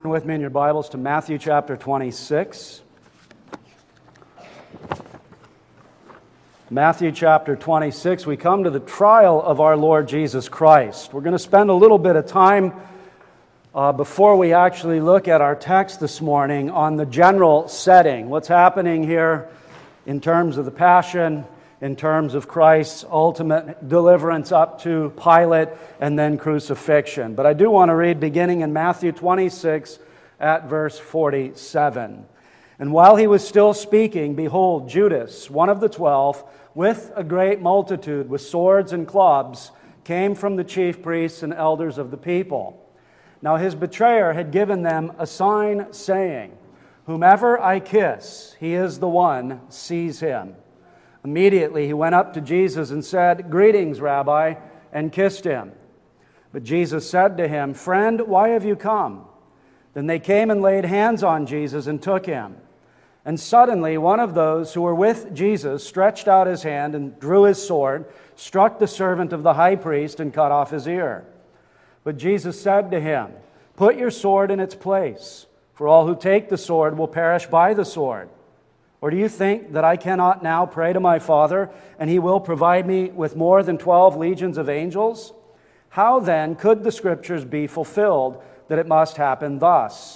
With me in your Bibles to Matthew chapter 26. Matthew chapter 26, we come to the trial of our Lord Jesus Christ. We're going to spend a little bit of time before we actually look at our text this morning on the general setting. What's happening here in terms of the passion, in terms of Christ's ultimate deliverance up to Pilate and then crucifixion. But I do want to read beginning in Matthew 26 at verse 47. And while he was still speaking, behold, Judas, one of the 12, with a great multitude, with swords and clubs, came from the chief priests and elders of the people. Now his betrayer had given them a sign, saying, "Whomever I kiss, he is the one, seize him." Immediately he went up to Jesus and said, "Greetings, Rabbi," and kissed him. But Jesus said to him, "Friend, why have you come?" Then they came and laid hands on Jesus and took him. And suddenly one of those who were with Jesus stretched out his hand and drew his sword, struck the servant of the high priest, and cut off his ear. But Jesus said to him, "Put your sword in its place, for all who take the sword will perish by the sword. Or do you think that I cannot now pray to my Father, and He will provide me with more than 12 legions of angels? How then could the Scriptures be fulfilled that it must happen thus?"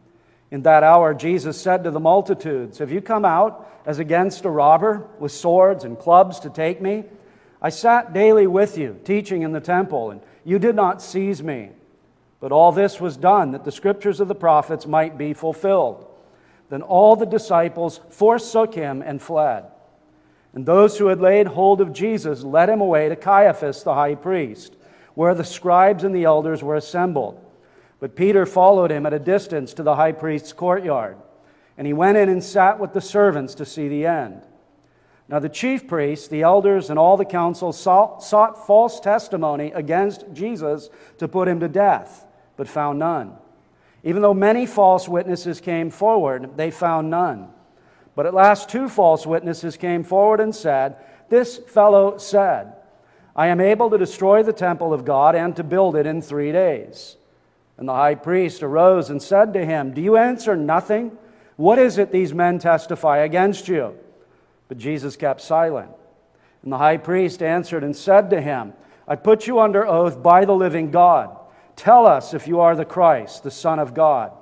In that hour Jesus said to the multitudes, "Have you come out as against a robber, with swords and clubs to take me? I sat daily with you, teaching in the temple, and you did not seize me. But all this was done, that the Scriptures of the prophets might be fulfilled." Then all the disciples forsook him and fled. And those who had laid hold of Jesus led him away to Caiaphas the high priest, where the scribes and the elders were assembled. But Peter followed him at a distance to the high priest's courtyard. And he went in and sat with the servants to see the end. Now the chief priests, the elders, and all the council sought false testimony against Jesus to put him to death, but found none. Even though many false witnesses came forward, they found none. But at last 2 false witnesses came forward and said, "This fellow said, 'I am able to destroy the temple of God and to build it in 3 days.'" And the high priest arose and said to him, "Do you answer nothing? What is it these men testify against you?" But Jesus kept silent. And the high priest answered and said to him, "I put you under oath by the living God. Tell us if you are the Christ, the Son of God."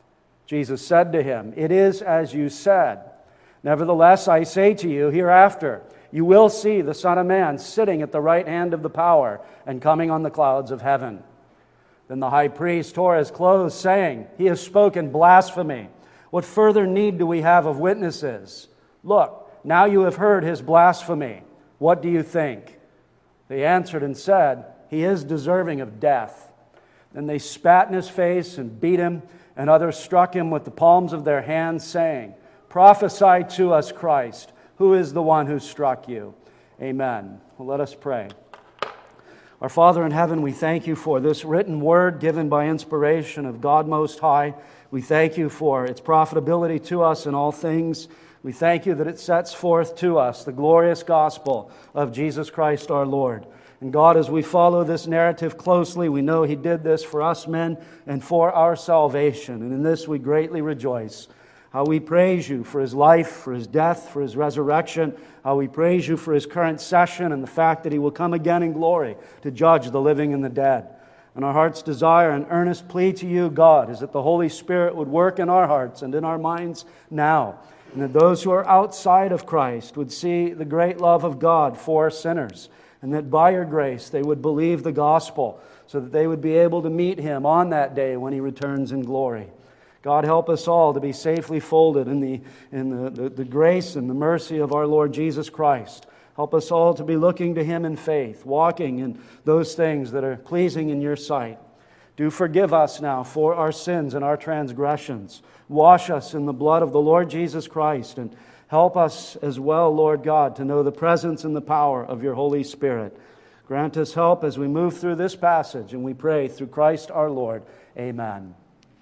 Jesus said to him, "It is as you said. Nevertheless, I say to you, hereafter you will see the Son of Man sitting at the right hand of the power and coming on the clouds of heaven." Then the high priest tore his clothes, saying, "He has spoken blasphemy. What further need do we have of witnesses? Look, now you have heard his blasphemy. What do you think?" They answered and said, "He is deserving of death." Then they spat in his face and beat him, and others struck him with the palms of their hands, saying, "Prophesy to us, Christ. Who is the one who struck you?" Amen. Well, let us pray. Our Father in heaven, we thank you for this written word given by inspiration of God Most High. We thank you for its profitability to us in all things. We thank you that it sets forth to us the glorious gospel of Jesus Christ our Lord. And God, as we follow this narrative closely, we know He did this for us men and for our salvation. And in this we greatly rejoice. How we praise you for His life, for His death, for His resurrection. How we praise you for His current session and the fact that He will come again in glory to judge the living and the dead. And our heart's desire and earnest plea to you, God, is that the Holy Spirit would work in our hearts and in our minds now. And that those who are outside of Christ would see the great love of God for sinners. And that by your grace they would believe the gospel so that they would be able to meet Him on that day when He returns in glory. God, help us all to be safely folded in the grace and the mercy of our Lord Jesus Christ. Help us all to be looking to Him in faith, walking in those things that are pleasing in your sight. Do forgive us now for our sins and our transgressions. Wash us in the blood of the Lord Jesus Christ, and help us as well, Lord God, to know the presence and the power of your Holy Spirit. Grant us help as we move through this passage, and we pray through Christ our Lord. Amen.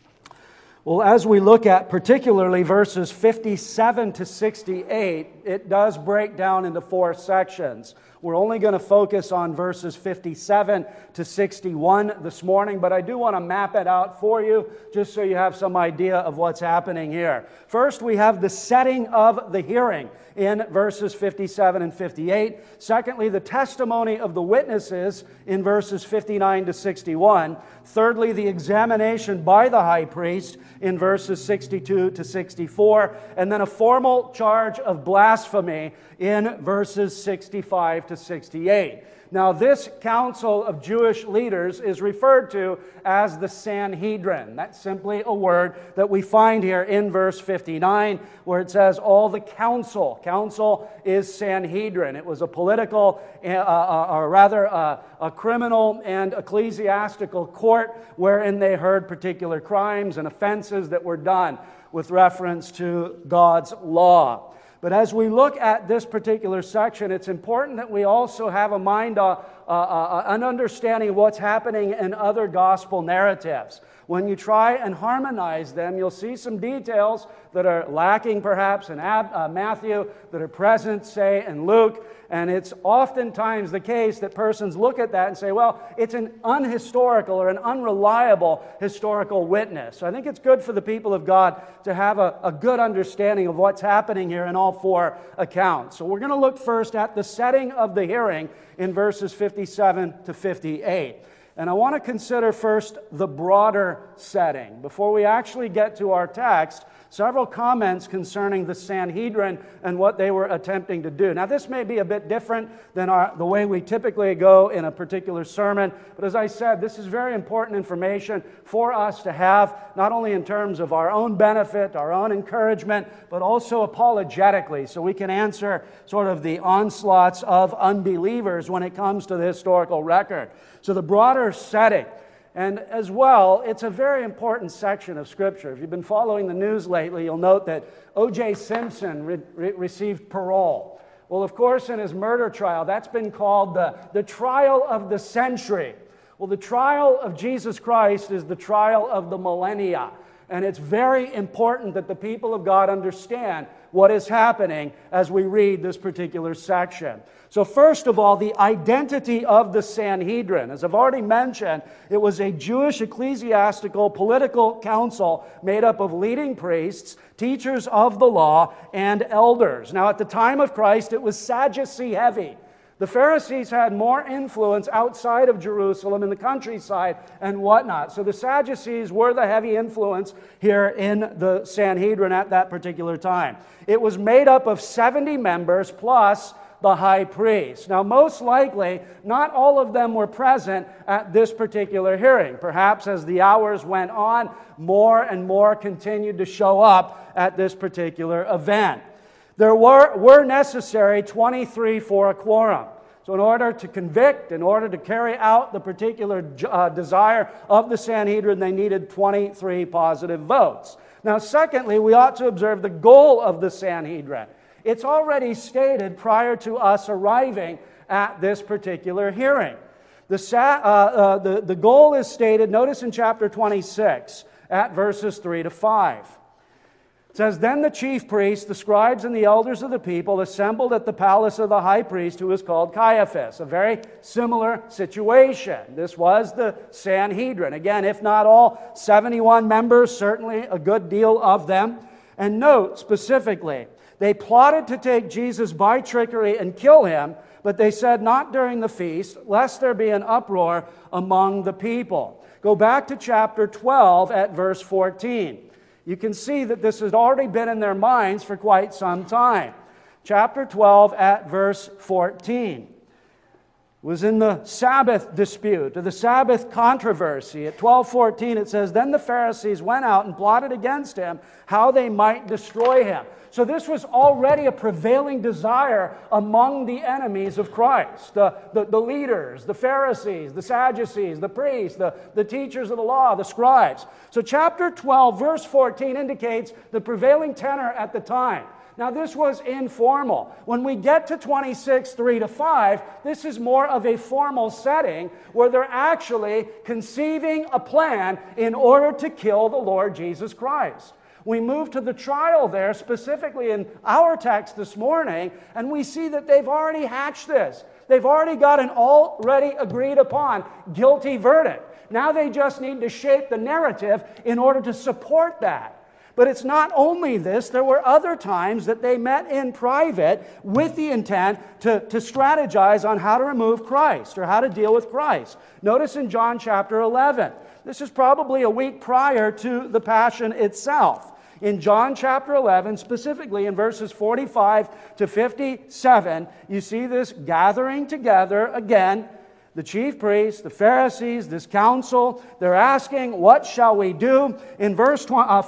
Well, as we look at particularly verses 57 to 68, it does break down into 4 sections. We're only going to focus on verses 57 to 61 this morning, but I do want to map it out for you just so you have some idea of what's happening here. First, we have the setting of the hearing in verses 57 and 58. Secondly, the testimony of the witnesses in verses 59 to 61. Thirdly, the examination by the high priest in verses 62 to 64. And then a formal charge of blasphemy in verses 65 to 68. Now, this council of Jewish leaders is referred to as the Sanhedrin. That's simply a word that we find here in verse 59, where it says, all the council. Council is Sanhedrin. It was a political, or rather a criminal and ecclesiastical court wherein they heard particular crimes and offenses that were done with reference to God's law. But as we look at this particular section, it's important that we also have a mind, an understanding of what's happening in other gospel narratives. When you try and harmonize them, you'll see some details that are lacking perhaps in Matthew, that are present, say, in Luke. And it's oftentimes the case that persons look at that and say, well, it's an unhistorical or an unreliable historical witness. So I think it's good for the people of God to have a good understanding of what's happening here in all four accounts. So we're going to look first at the setting of the hearing in verses 57 to 58. And I want to consider first the broader setting. Before we actually get to our text, several comments concerning the Sanhedrin and what they were attempting to do. Now, this may be a bit different than the way we typically go in a particular sermon, but as I said, this is very important information for us to have, not only in terms of our own benefit, our own encouragement, but also apologetically, so we can answer sort of the onslaughts of unbelievers when it comes to the historical record. So the broader setting. And as well, it's a very important section of Scripture. If you've been following the news lately, you'll note that O.J. Simpson received parole. Well, of course, in his murder trial, that's been called the trial of the century. Well, the trial of Jesus Christ is the trial of the millennia. And it's very important that the people of God understand what is happening as we read this particular section. So first of all, the identity of the Sanhedrin. As I've already mentioned, it was a Jewish ecclesiastical political council made up of leading priests, teachers of the law, and elders. Now, at the time of Christ, it was Sadducee heavy. The Pharisees had more influence outside of Jerusalem in the countryside and whatnot. So the Sadducees were the heavy influence here in the Sanhedrin at that particular time. It was made up of 70 members plus the high priest. Now, most likely, not all of them were present at this particular hearing. Perhaps as the hours went on, more and more continued to show up at this particular event. There were necessary 23 for a quorum. So in order to convict, in order to carry out the particular desire of the Sanhedrin, they needed 23 positive votes. Now, secondly, we ought to observe the goal of the Sanhedrin. It's already stated prior to us arriving at this particular hearing. The goal is stated, notice in chapter 26, at verses 3 to 5. It says, "Then the chief priests, the scribes, and the elders of the people assembled at the palace of the high priest, who was called Caiaphas." A very similar situation. This was the Sanhedrin. Again, if not all 71 members, certainly a good deal of them. And note specifically, they plotted to take Jesus by trickery and kill him, but they said not during the feast, lest there be an uproar among the people. Go back to chapter 12 at verse 14. You can see that this has already been in their minds for quite some time. Chapter 12 at verse 14 was in the Sabbath dispute, or the Sabbath controversy. At 12:14 it says, "Then the Pharisees went out and plotted against him how they might destroy him." So this was already a prevailing desire among the enemies of Christ. The leaders, the Pharisees, the Sadducees, the priests, the teachers of the law, the scribes. So chapter 12, verse 14 indicates the prevailing tenor at the time. Now, this was informal. When we get to 26, 3 to 5, this is more of a formal setting where they're actually conceiving a plan in order to kill the Lord Jesus Christ. We move to the trial there, specifically in our text this morning, and we see that they've already hatched this. They've already got an already agreed upon guilty verdict. Now they just need to shape the narrative in order to support that. But it's not only this. There were other times that they met in private with the intent to strategize on how to remove Christ or how to deal with Christ. Notice in John chapter 11. This is probably a week prior to the Passion itself. In John chapter 11, specifically in verses 45 to 57, you see this gathering together again. The chief priests, the Pharisees, this council, they're asking, what shall we do? In verse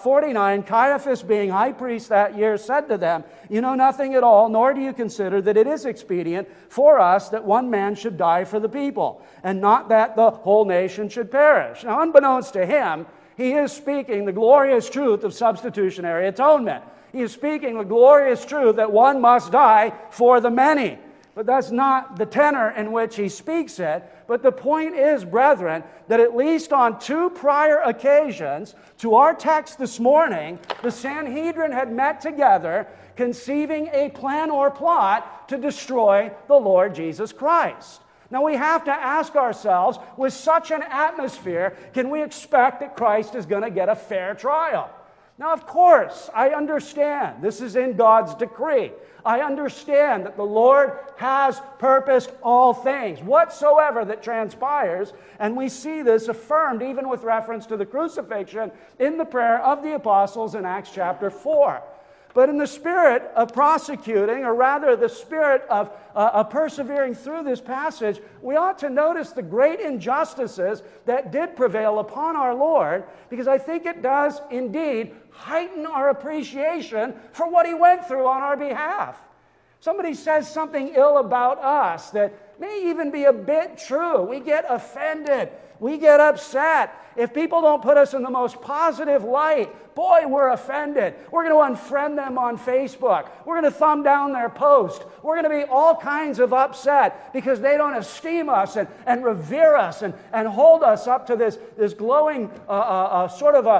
49, Caiaphas, being high priest that year, said to them, you know nothing at all, nor do you consider that it is expedient for us that one man should die for the people, and not that the whole nation should perish. Now, unbeknownst to him, he is speaking the glorious truth of substitutionary atonement. He is speaking the glorious truth that one must die for the many. But that's not the tenor in which he speaks it. But the point is, brethren, that at least on 2 prior occasions to our text this morning, the Sanhedrin had met together, conceiving a plan or plot to destroy the Lord Jesus Christ. Now we have to ask ourselves, with such an atmosphere, can we expect that Christ is going to get a fair trial? Now, of course, I understand this is in God's decree. I understand that the Lord has purposed all things, whatsoever that transpires, and we see this affirmed even with reference to the crucifixion in the prayer of the apostles in Acts chapter 4. But in the spirit of prosecuting, or rather the spirit of persevering through this passage, we ought to notice the great injustices that did prevail upon our Lord, because I think it does indeed heighten our appreciation for what He went through on our behalf. Somebody says something ill about us that may even be a bit true. We get offended. We get upset. If people don't put us in the most positive light, boy, we're offended. We're going to unfriend them on Facebook. We're going to thumb down their post. We're going to be all kinds of upset because they don't esteem us and revere us and hold us up to this glowing sort of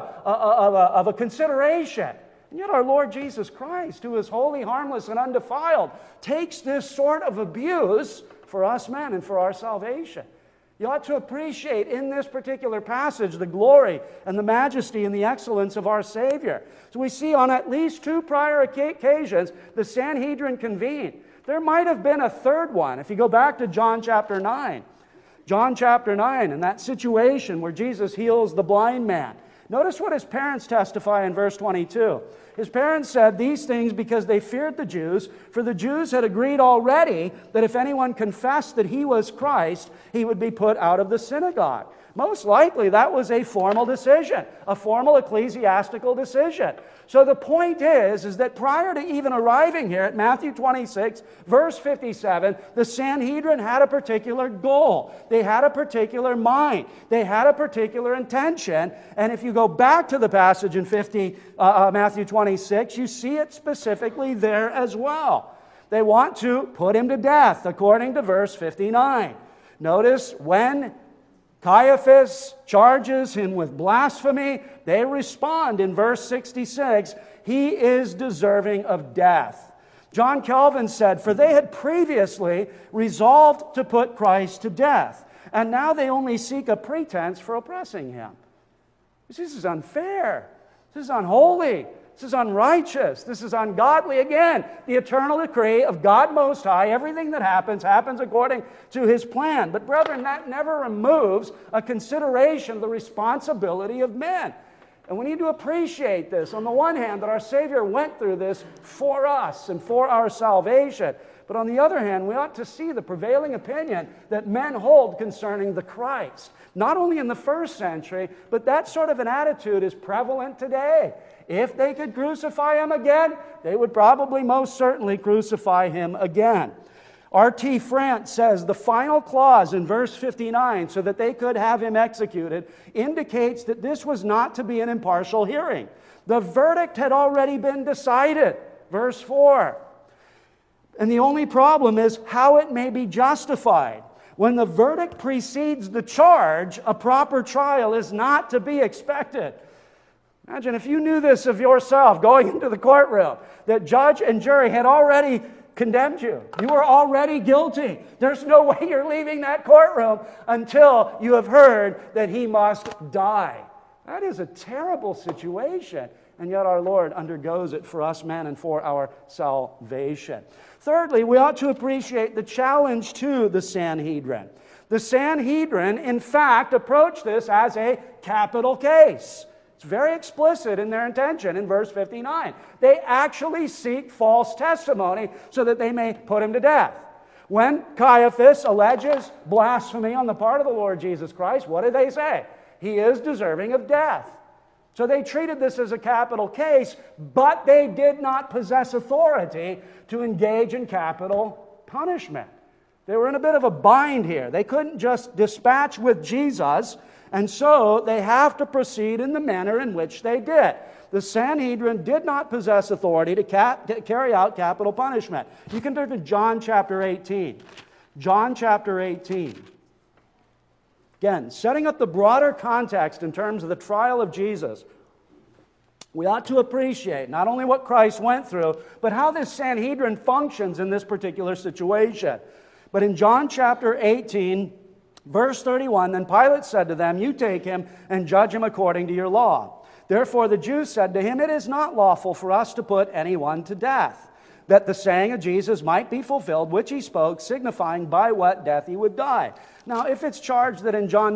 a consideration. And yet our Lord Jesus Christ, who is holy, harmless, and undefiled, takes this sort of abuse for us men and for our salvation. You ought to appreciate in this particular passage the glory and the majesty and the excellence of our Savior. So we see on at least 2 prior occasions the Sanhedrin convened. There might have been a third one. If you go back to John chapter 9. John chapter 9 and that situation where Jesus heals the blind man. Notice what his parents testify in verse 22. His parents said these things because they feared the Jews, for the Jews had agreed already that if anyone confessed that he was Christ, he would be put out of the synagogue. Most likely that was a formal decision, a formal ecclesiastical decision. So the point is that prior to even arriving here at Matthew 26, verse 57, the Sanhedrin had a particular goal. They had a particular mind. They had a particular intention. And if you go back to the passage in Matthew 26, you see it specifically there as well. They want to put him to death, according to verse 59. Notice when Caiaphas charges him with blasphemy, they respond in verse 66, he is deserving of death. John Calvin said, for they had previously resolved to put Christ to death, and now they only seek a pretense for oppressing him. This is unfair. This is unholy. This is unrighteous. This is ungodly. Again, the eternal decree of God Most High, everything that happens according to His plan. But brethren, that never removes a consideration of the responsibility of men. And we need to appreciate this. On the one hand, that our Savior went through this for us and for our salvation. But on the other hand, we ought to see the prevailing opinion that men hold concerning the Christ. Not only in the first century, but that sort of an attitude is prevalent today. If they could crucify him again, they would probably most certainly crucify him again. R.T. France says the final clause in verse 59, so that they could have him executed, indicates that this was not to be an impartial hearing. The verdict had already been decided. Verse 4. And the only problem is how it may be justified. When the verdict precedes the charge, a proper trial is not to be expected. Imagine if you knew this of yourself going into the courtroom, that judge and jury had already condemned you. You are already guilty. There's no way you're leaving that courtroom until you have heard that he must die. That is a terrible situation. And yet our Lord undergoes it for us men and for our salvation. Thirdly, we ought to appreciate the challenge to the Sanhedrin. The Sanhedrin, in fact, approached this as a capital case. It's very explicit in their intention in verse 59. They actually seek false testimony so that they may put him to death. When Caiaphas alleges blasphemy on the part of the Lord Jesus Christ, what do they say? He is deserving of death. So they treated this as a capital case, but they did not possess authority to engage in capital punishment. They were in a bit of a bind here. They couldn't just dispatch with Jesus, and so they have to proceed in the manner in which they did. The Sanhedrin did not possess authority to carry out capital punishment. You can turn to John chapter 18. John chapter 18. Again, setting up the broader context in terms of the trial of Jesus, we ought to appreciate not only what Christ went through, but how this Sanhedrin functions in this particular situation. But in John chapter 18, verse 31, then Pilate said to them, "You take him and judge him according to your law." Therefore the Jews said to him, "It is not lawful for us to put anyone to death," that the saying of Jesus might be fulfilled, which he spoke, signifying by what death he would die. Now, if it's charged that in John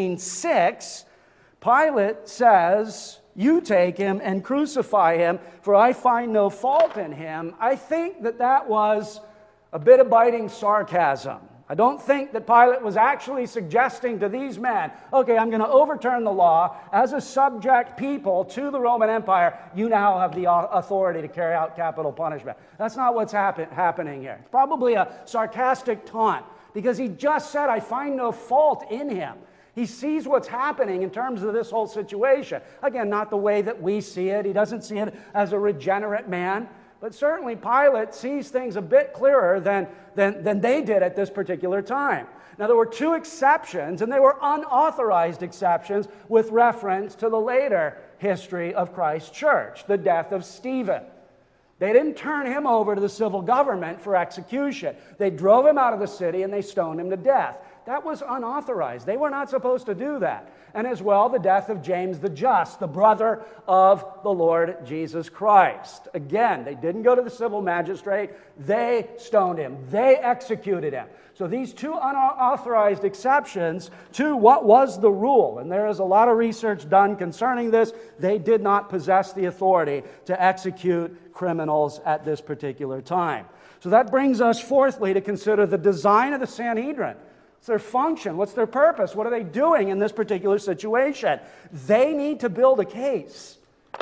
19:6, Pilate says, "You take him and crucify him, for I find no fault in him," I think that was a bit of biting sarcasm. I don't think that Pilate was actually suggesting to these men, okay, I'm going to overturn the law. As a subject people to the Roman Empire, you now have the authority to carry out capital punishment. That's not what's happening here. It's probably a sarcastic taunt, because he just said, I find no fault in him. He sees what's happening in terms of this whole situation. Again, not the way that we see it. He doesn't see it as a regenerate man. But certainly Pilate sees things a bit clearer than they did at this particular time. Now, there were two exceptions, and they were unauthorized exceptions with reference to the later history of Christ's church, the death of Stephen. They didn't turn him over to the civil government for execution. They drove him out of the city and they stoned him to death. That was unauthorized. They were not supposed to do that. And as well, the death of James the Just, the brother of the Lord Jesus Christ. Again, they didn't go to the civil magistrate. They stoned him. They executed him. So these two unauthorized exceptions to what was the rule, and there is a lot of research done concerning this, they did not possess the authority to execute criminals at this particular time. So that brings us, fourthly, to consider the design of the Sanhedrin. What's their function? What's their purpose? What are they doing in this particular situation? They need to build a case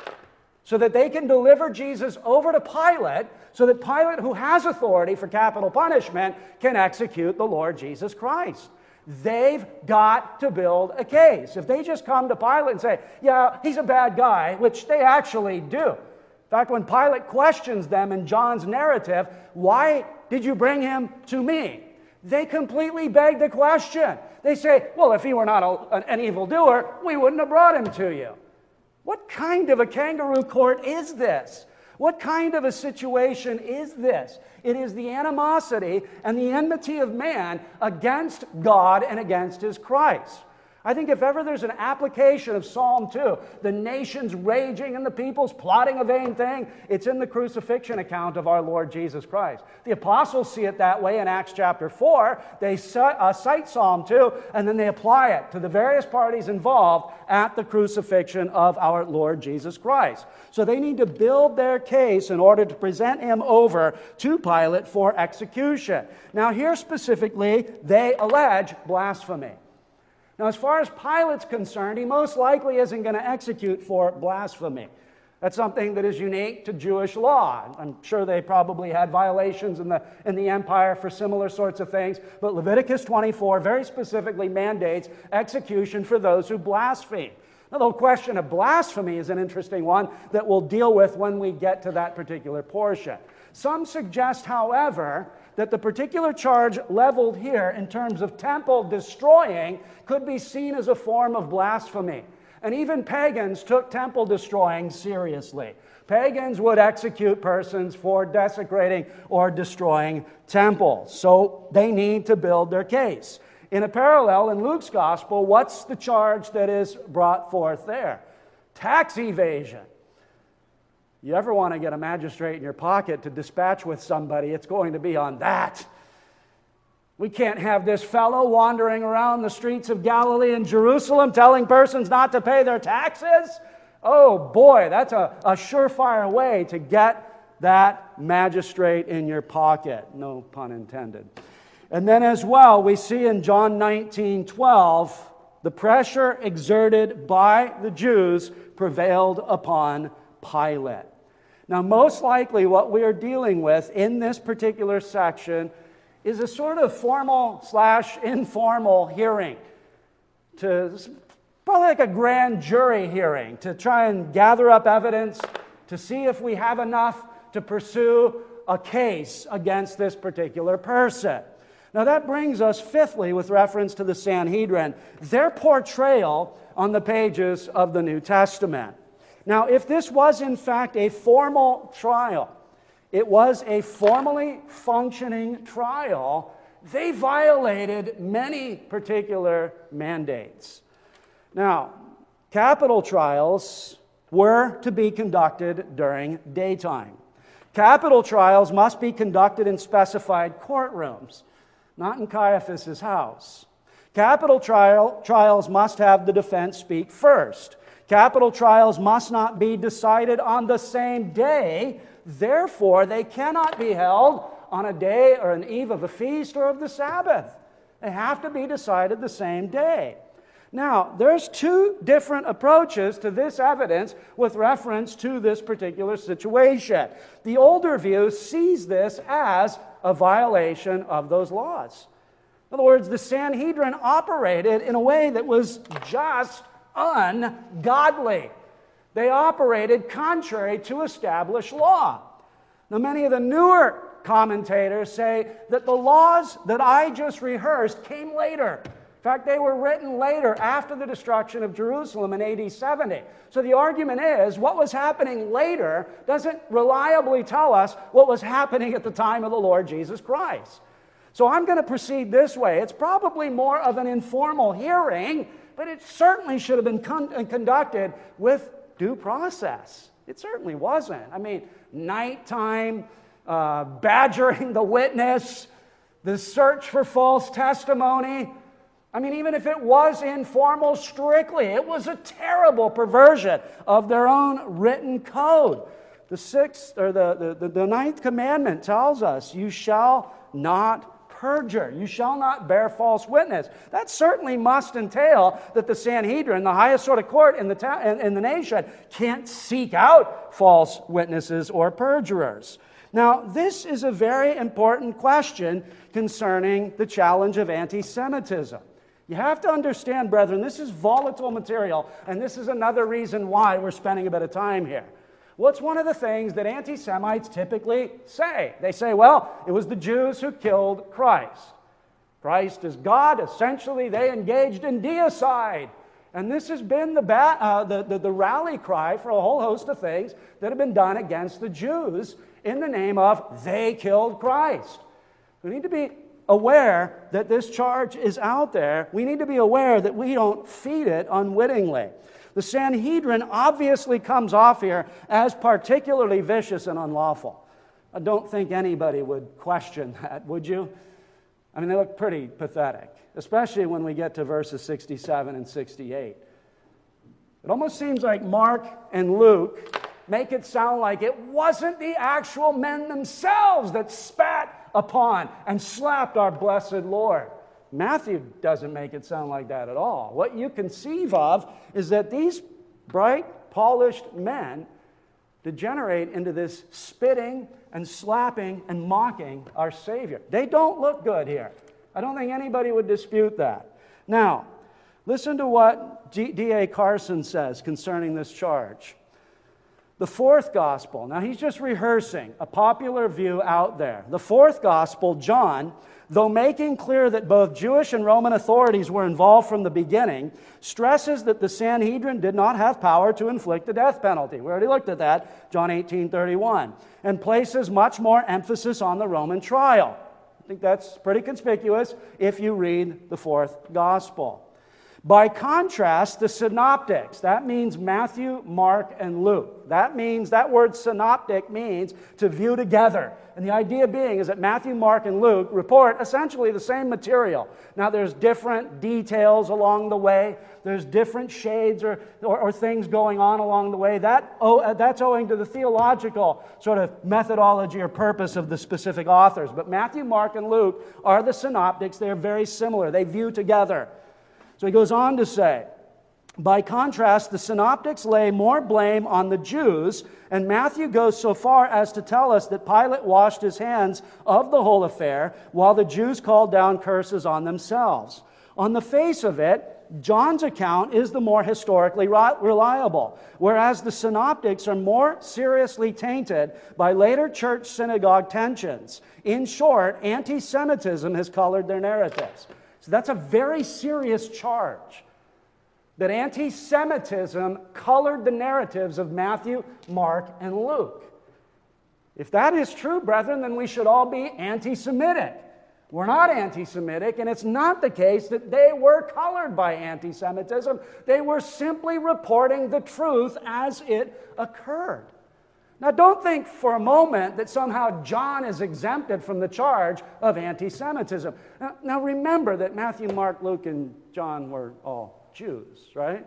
so that they can deliver Jesus over to Pilate, so that Pilate, who has authority for capital punishment, can execute the Lord Jesus Christ. They've got to build a case. If they just come to Pilate and say, yeah, he's a bad guy, which they actually do. In fact, when Pilate questions them in John's narrative, why did you bring him to me? They completely beg the question. They say, well, if he were not an evildoer, we wouldn't have brought him to you. What kind of a kangaroo court is this? What kind of a situation is this? It is the animosity and the enmity of man against God and against his Christ. I think if ever there's an application of Psalm 2, the nations raging and the peoples plotting a vain thing, it's in the crucifixion account of our Lord Jesus Christ. The apostles see it that way in Acts chapter 4. They cite Psalm 2, and then they apply it to the various parties involved at the crucifixion of our Lord Jesus Christ. So they need to build their case in order to present him over to Pilate for execution. Now here specifically, they allege blasphemy. Now, as far as Pilate's concerned, he most likely isn't going to execute for blasphemy. That's something that is unique to Jewish law. I'm sure they probably had violations in the empire for similar sorts of things, but Leviticus 24 very specifically mandates execution for those who blaspheme. Now, the question of blasphemy is an interesting one that we'll deal with when we get to that particular portion. Some suggest, however, that the particular charge leveled here in terms of temple destroying could be seen as a form of blasphemy. And even pagans took temple destroying seriously. Pagans would execute persons for desecrating or destroying temples. So they need to build their case. In a parallel, in Luke's gospel, what's the charge that is brought forth there? Tax evasion. You ever want to get a magistrate in your pocket to dispatch with somebody, it's going to be on that. We can't have this fellow wandering around the streets of Galilee and Jerusalem telling persons not to pay their taxes. Oh boy, that's a surefire way to get that magistrate in your pocket. No pun intended. And then as well, we see in John 19:12, the pressure exerted by the Jews prevailed upon Pilate. Now, most likely what we are dealing with in this particular section is a sort of formal/informal hearing. Probably like a grand jury hearing to try and gather up evidence to see if we have enough to pursue a case against this particular person. Now that brings us fifthly with reference to the Sanhedrin, their portrayal on the pages of the New Testament. Now if this was in fact a formal trial, it was a formally functioning trial, they violated many particular mandates. Now, capital trials were to be conducted during daytime. Capital trials must be conducted in specified courtrooms, not in Caiaphas' house. Capital trials must have the defense speak first. Capital trials must not be decided on the same day. Therefore, they cannot be held on a day or an eve of a feast or of the Sabbath. They have to be decided the same day. Now, there's two different approaches to this evidence with reference to this particular situation. The older view sees this as a violation of those laws. In other words, the Sanhedrin operated in a way that was just ungodly. They operated contrary to established law. Now, many of the newer commentators say that the laws that I just rehearsed came later. In fact, they were written later after the destruction of Jerusalem in AD 70. So the argument is, what was happening later doesn't reliably tell us what was happening at the time of the Lord Jesus Christ. So I'm going to proceed this way. It's probably more of an informal hearing, but it certainly should have been conducted with due process. It certainly wasn't. I mean, nighttime, badgering the witness, the search for false testimony. I mean, even if it was informal strictly, it was a terrible perversion of their own written code. The ninth commandment tells us, you shall not perjure. You shall not bear false witness. That certainly must entail that the Sanhedrin, the highest sort of court in the nation, can't seek out false witnesses or perjurers. Now, this is a very important question concerning the challenge of anti-Semitism. You have to understand, brethren, this is volatile material, and this is another reason why we're spending a bit of time here. What's one of the things that anti-Semites typically say? They say, well, it was the Jews who killed Christ. Christ is God. Essentially, they engaged in deicide. And this has been the rally cry for a whole host of things that have been done against the Jews in the name of they killed Christ. We need to be aware that this charge is out there. We need to be aware that we don't feed it unwittingly. The Sanhedrin obviously comes off here as particularly vicious and unlawful. I don't think anybody would question that, would you? I mean, they look pretty pathetic, especially when we get to verses 67 and 68. It almost seems like Mark and Luke make it sound like it wasn't the actual men themselves that spat upon and slapped our blessed Lord. Matthew doesn't make it sound like that at all. What you conceive of is that these bright, polished men degenerate into this spitting and slapping and mocking our Savior. They don't look good here. I don't think anybody would dispute that. Now, listen to what D.A. Carson says concerning this charge. The fourth gospel. Now, he's just rehearsing a popular view out there. The fourth gospel, John, though making clear that both Jewish and Roman authorities were involved from the beginning, stresses that the Sanhedrin did not have power to inflict the death penalty. We already looked at that, John 18:31, and places much more emphasis on the Roman trial. I think that's pretty conspicuous if you read the fourth gospel. By contrast, the synoptics, that means Matthew, Mark, and Luke. That word synoptic means to view together. And the idea being is that Matthew, Mark, and Luke report essentially the same material. Now, there's different details along the way. There's different shades or things going on along the way. That's owing to the theological sort of methodology or purpose of the specific authors. But Matthew, Mark, and Luke are the synoptics. They're very similar. They view together. So he goes on to say, by contrast, the synoptics lay more blame on the Jews, and Matthew goes so far as to tell us that Pilate washed his hands of the whole affair, while the Jews called down curses on themselves. On the face of it, John's account is the more historically reliable, whereas the synoptics are more seriously tainted by later church-synagogue tensions. In short, anti-Semitism has colored their narratives. So that's a very serious charge, that anti-Semitism colored the narratives of Matthew, Mark, and Luke. If that is true, brethren, then we should all be anti-Semitic. We're not anti-Semitic, and it's not the case that they were colored by anti-Semitism. They were simply reporting the truth as it occurred. Now, don't think for a moment that somehow John is exempted from the charge of anti-Semitism. Now remember that Matthew, Mark, Luke, and John were all Jews, right?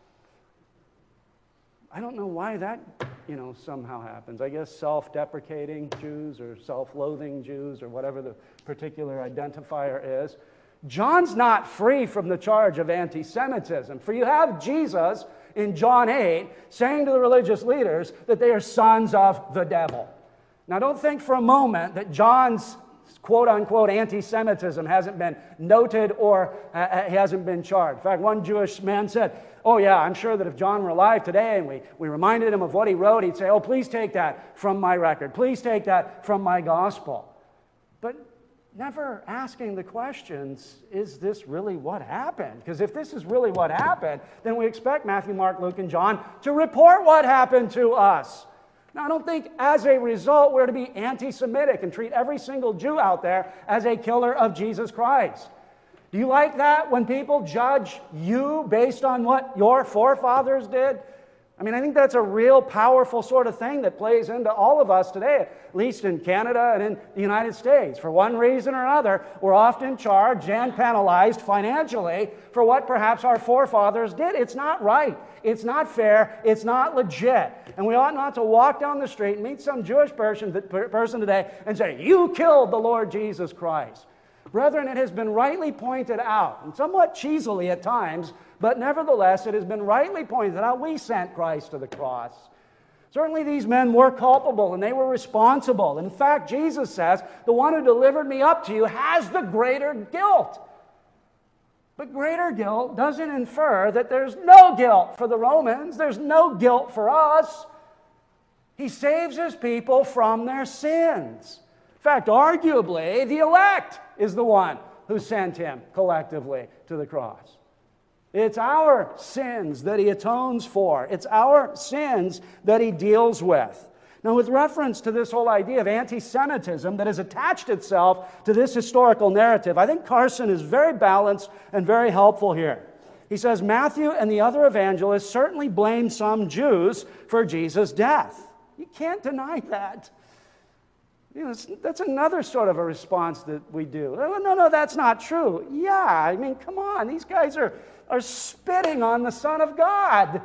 I don't know why that, somehow happens. I guess self-deprecating Jews or self-loathing Jews or whatever the particular identifier is. John's not free from the charge of anti-Semitism. For you have Jesus in John 8 saying to the religious leaders that they are sons of the devil. Now don't think for a moment that John's quote-unquote anti-Semitism hasn't been noted or hasn't been charged. In fact, one Jewish man said, oh yeah, I'm sure that if John were alive today and we reminded him of what he wrote, he'd say, oh, please take that from my record. Please take that from my gospel. But never asking the questions, is this really what happened? Because if this is really what happened, then we expect Matthew, Mark, Luke, and John to report what happened to us. Now, I don't think as a result we're to be anti-Semitic and treat every single Jew out there as a killer of Jesus Christ. Do you like that when people judge you based on what your forefathers did? I think that's a real powerful sort of thing that plays into all of us today, at least in Canada and in the United States. For one reason or another, we're often charged and penalized financially for what perhaps our forefathers did. It's not right. It's not fair. It's not legit. And we ought not to walk down the street and meet some Jewish person today and say, you killed the Lord Jesus Christ. Brethren, it has been rightly pointed out, and somewhat cheesily at times, but nevertheless, it has been rightly pointed out, we sent Christ to the cross. Certainly these men were culpable and they were responsible. In fact, Jesus says, the one who delivered me up to you has the greater guilt. But greater guilt doesn't infer that there's no guilt for the Romans. There's no guilt for us. He saves his people from their sins. In fact, arguably, the elect is the one who sent him collectively to the cross. It's our sins that he atones for. It's our sins that he deals with. Now, with reference to this whole idea of anti-Semitism that has attached itself to this historical narrative, I think Carson is very balanced and very helpful here. He says, Matthew and the other evangelists certainly blame some Jews for Jesus' death. You can't deny that. That's another sort of a response that we do. No, that's not true. Yeah, come on. These guys are spitting on the Son of God.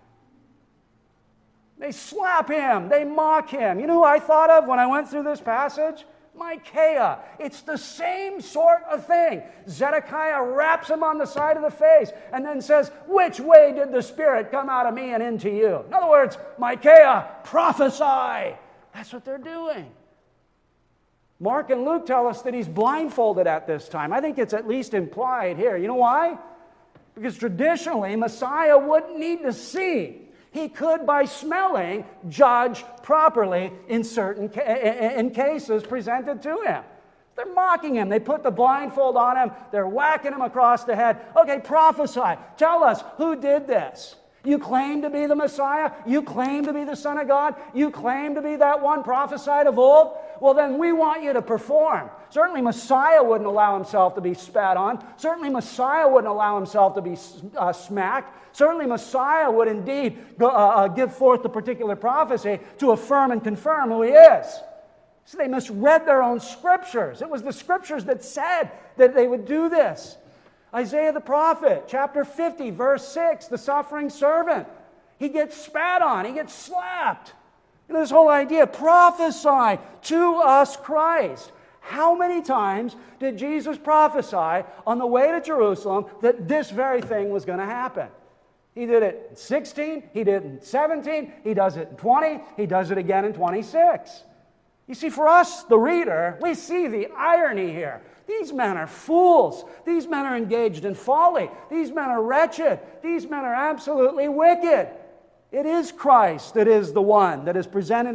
They slap him. They mock him. You know who I thought of when I went through this passage? Micaiah. It's the same sort of thing. Zedekiah raps him on the side of the face and then says, which way did the Spirit come out of me and into you? In other words, Micaiah, prophesy. That's what they're doing. Mark and Luke tell us that he's blindfolded at this time. I think it's at least implied here. You know why? Because traditionally, Messiah wouldn't need to see. He could, by smelling, judge properly in certain cases presented to him. They're mocking him. They put the blindfold on him. They're whacking him across the head. Okay, prophesy. Tell us, who did this? You claim to be the Messiah? You claim to be the Son of God? You claim to be that one prophesied of old? Well, then we want you to perform. Certainly Messiah wouldn't allow himself to be spat on. Certainly Messiah wouldn't allow himself to be smacked. Certainly Messiah would indeed give forth the particular prophecy to affirm and confirm who he is. So they misread their own scriptures. It was the scriptures that said that they would do this. Isaiah the prophet, chapter 50, verse 6, the suffering servant. He gets spat on. He gets slapped. You know, this whole idea, prophesy to us Christ. How many times did Jesus prophesy on the way to Jerusalem that this very thing was going to happen? He did it in 16, he did it in 17, he does it in 20, he does it again in 26. You see, for us, the reader, we see the irony here. These men are fools. These men are engaged in folly. These men are wretched. These men are absolutely wicked. It is Christ that is the one that is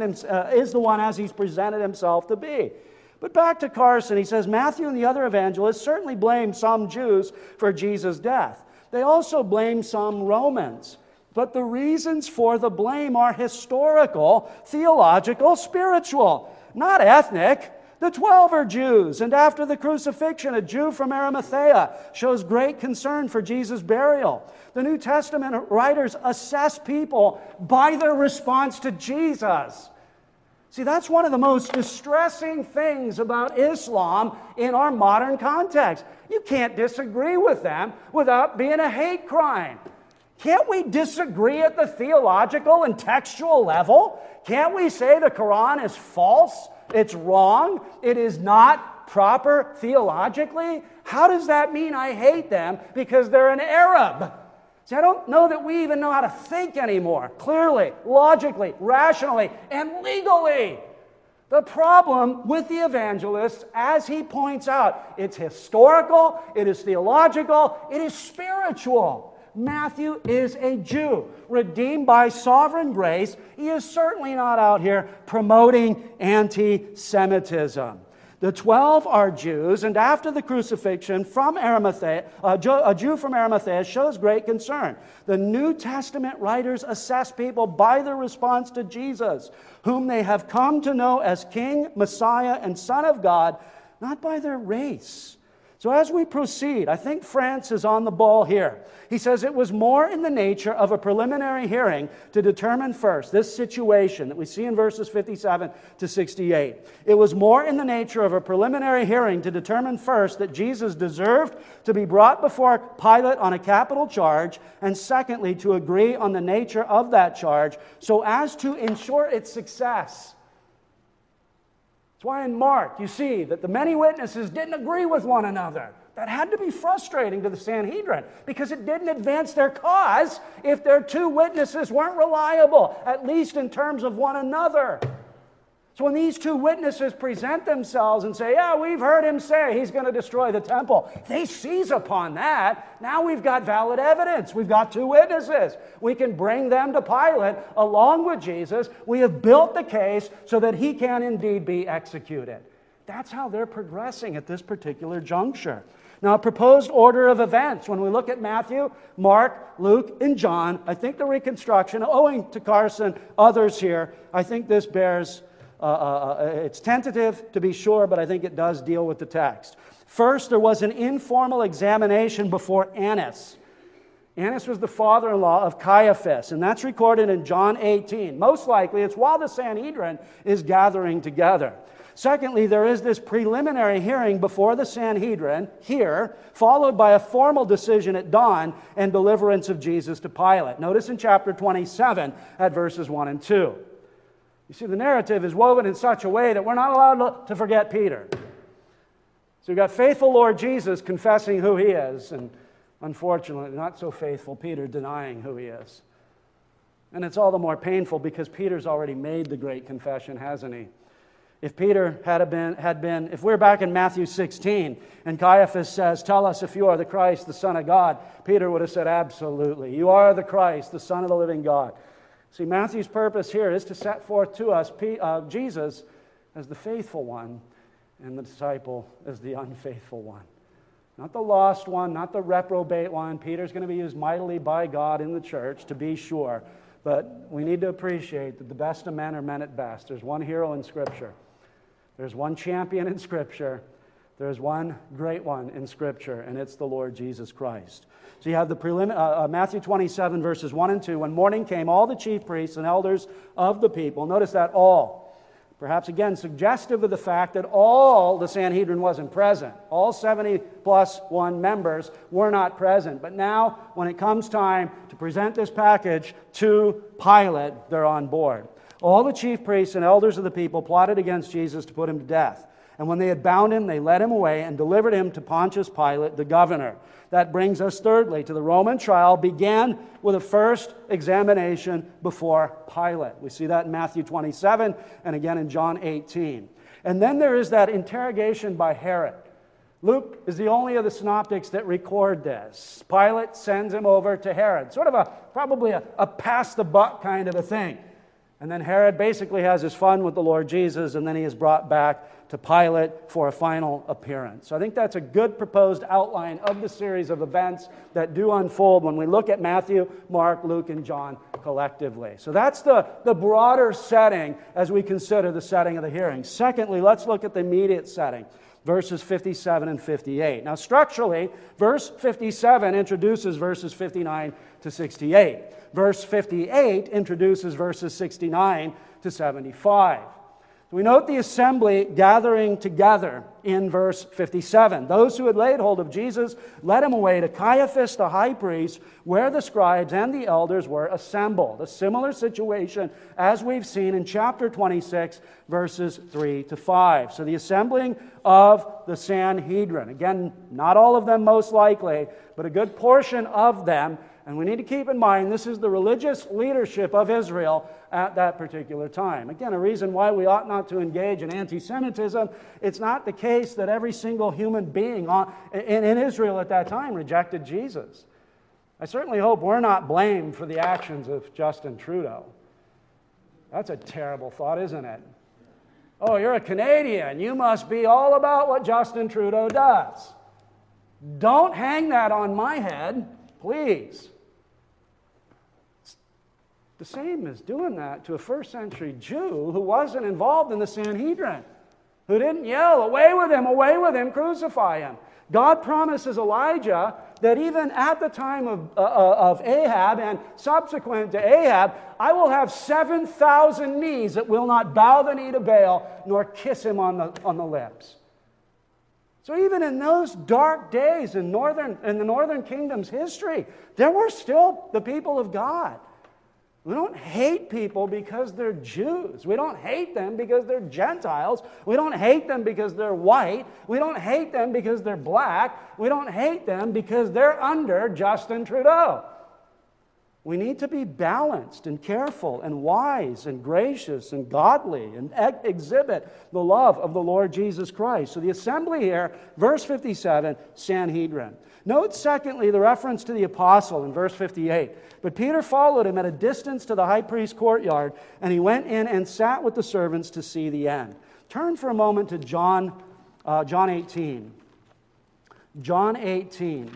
the one as he's presented himself to be. But back to Carson, he says, Matthew and the other evangelists certainly blame some Jews for Jesus' death. They also blame some Romans. But the reasons for the blame are historical, theological, spiritual, not ethnic. The 12 are Jews, and after the crucifixion, a Jew from Arimathea shows great concern for Jesus' burial. The New Testament writers assess people by their response to Jesus. See, that's one of the most distressing things about Islam in our modern context. You can't disagree with them without being a hate crime. Can't we disagree at the theological and textual level? Can't we say the Quran is false? It's wrong? It is not proper theologically? How does that mean I hate them because they're an Arab? See, I don't know that we even know how to think anymore, clearly, logically, rationally, and legally. The problem with the evangelists, as he points out, it's historical, it is theological, it is spiritual. Matthew is a Jew, redeemed by sovereign grace. He is certainly not out here promoting anti-Semitism. The 12 are Jews, and after the crucifixion from Arimathea, a Jew from Arimathea shows great concern. The New Testament writers assess people by their response to Jesus, whom they have come to know as King, Messiah, and Son of God, not by their race. So as we proceed, I think France is on the ball here. He says it was more in the nature of a preliminary hearing to determine first this situation that we see in verses 57 to 68. It was more in the nature of a preliminary hearing to determine first that Jesus deserved to be brought before Pilate on a capital charge, and secondly, to agree on the nature of that charge so as to ensure its success. That's why in Mark you see that the many witnesses didn't agree with one another. That had to be frustrating to the Sanhedrin because it didn't advance their cause if their two witnesses weren't reliable, at least in terms of one another. So when these two witnesses present themselves and say, yeah, we've heard him say he's going to destroy the temple, they seize upon that. Now we've got valid evidence. We've got two witnesses. We can bring them to Pilate along with Jesus. We have built the case so that he can indeed be executed. That's how they're progressing at this particular juncture. Now, a proposed order of events, when we look at Matthew, Mark, Luke, and John, I think the reconstruction, owing to Carson, others here, I think this bears... it's tentative to be sure, but I think it does deal with the text. First, there was an informal examination before Annas. Annas was the father-in-law of Caiaphas, and that's recorded in John 18. Most likely, it's while the Sanhedrin is gathering together. Secondly, there is this preliminary hearing before the Sanhedrin here, followed by a formal decision at dawn and deliverance of Jesus to Pilate. Notice in chapter 27 at verses 1 and 2. You see, the narrative is woven in such a way that we're not allowed to forget Peter. So we've got faithful Lord Jesus confessing who he is, and unfortunately, not so faithful Peter denying who he is. And it's all the more painful because Peter's already made the great confession, hasn't he? If Peter had been, if we're back in Matthew 16, and Caiaphas says, tell us if you are the Christ, the Son of God, Peter would have said, absolutely. You are the Christ, the Son of the living God. See, Matthew's purpose here is to set forth to us Jesus as the faithful one and the disciple as the unfaithful one. Not the lost one, not the reprobate one. Peter's going to be used mightily by God in the church, to be sure. But we need to appreciate that the best of men are men at best. There's one hero in Scripture. There's one champion in Scripture. There's one great one in Scripture, and it's the Lord Jesus Christ. So you have the Matthew 27, verses 1 and 2. When morning came, all the chief priests and elders of the people, notice that all, perhaps again suggestive of the fact that all the Sanhedrin wasn't present. All 70 plus 1 members were not present. But now, when it comes time to present this package to Pilate, they're on board. All the chief priests and elders of the people plotted against Jesus to put him to death. And when they had bound him, they led him away and delivered him to Pontius Pilate, the governor. That brings us thirdly to the Roman trial began with a first examination before Pilate. We see that in Matthew 27 and again in John 18. And then there is that interrogation by Herod. Luke is the only of the synoptics that record this. Pilate sends him over to Herod. Sort of probably a pass the buck kind of a thing. And then Herod basically has his fun with the Lord Jesus, and then he is brought back to Pilate for a final appearance. So I think that's a good proposed outline of the series of events that do unfold when we look at Matthew, Mark, Luke, and John collectively. So that's the broader setting as we consider the setting of the hearing. Secondly, let's look at the immediate setting, verses 57 and 58. Now, structurally, verse 57 introduces verses 59 to 68. Verse 58 introduces verses 69 to 75. We note the assembly gathering together in verse 57. Those who had laid hold of Jesus led him away to Caiaphas the high priest, where the scribes and the elders were assembled. A similar situation as we've seen in chapter 26, verses 3 to 5. So the assembling of the Sanhedrin. Again, not all of them most likely, but a good portion of them. And we need to keep in mind this is the religious leadership of Israel at that particular time. Again, a reason why we ought not to engage in anti-Semitism. It's not the case that every single human being in Israel at that time rejected Jesus. I certainly hope we're not blamed for the actions of Justin Trudeau. That's a terrible thought, isn't it? Oh, you're a Canadian. You must be all about what Justin Trudeau does. Don't hang that on my head, please. The same as doing that to a first century Jew who wasn't involved in the Sanhedrin, who didn't yell, away with him, crucify him. God promises Elijah that even at the time of Ahab and subsequent to Ahab, I will have 7,000 knees that will not bow the knee to Baal nor kiss him on the lips. So even in those dark days in the northern kingdom's history, there were still the people of God. We don't hate people because they're Jews. We don't hate them because they're Gentiles. We don't hate them because they're white. We don't hate them because they're black. We don't hate them because they're under Justin Trudeau. We need to be balanced and careful and wise and gracious and godly and exhibit the love of the Lord Jesus Christ. So the assembly here, verse 57, Sanhedrin. Note, secondly, the reference to the apostle in verse 58. But Peter followed him at a distance to the high priest's courtyard, and he went in and sat with the servants to see the end. Turn for a moment to John 18. John 18.